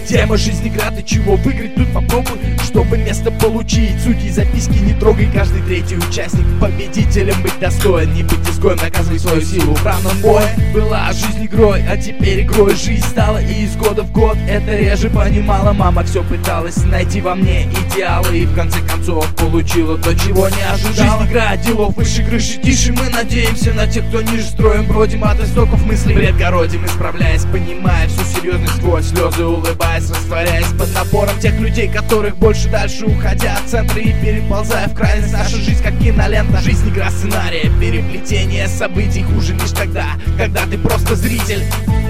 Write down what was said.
Тема жизни игра, ты чего выиграть тут попробуй, чтобы место получить. Судьи записки не трогай, каждый третий участник победителем быть достоин. Не быть изгоем, наказывай свою силу в равном бое. Была жизнь игрой, а теперь игрой жизнь стала. И из года в год это реже понимала. Мама все пыталась найти во мне идеалы, и в конце концов получила то, чего не ожидала. Жизнь игра делов выше крыши, тише. Мы надеемся на тех, кто ниже строим. Бродим от истоков мыслей, бред городим, исправляясь, понимая всю серьезность сквозь слезы, улыбаясь, растворяясь под напором тех людей, которых больше дальше, уходя от центра и переползая в крайность. Наша жизнь как кинолента, жизнь игра сценария, переплетение событий. Хуже лишь тогда, когда ты просто зритель.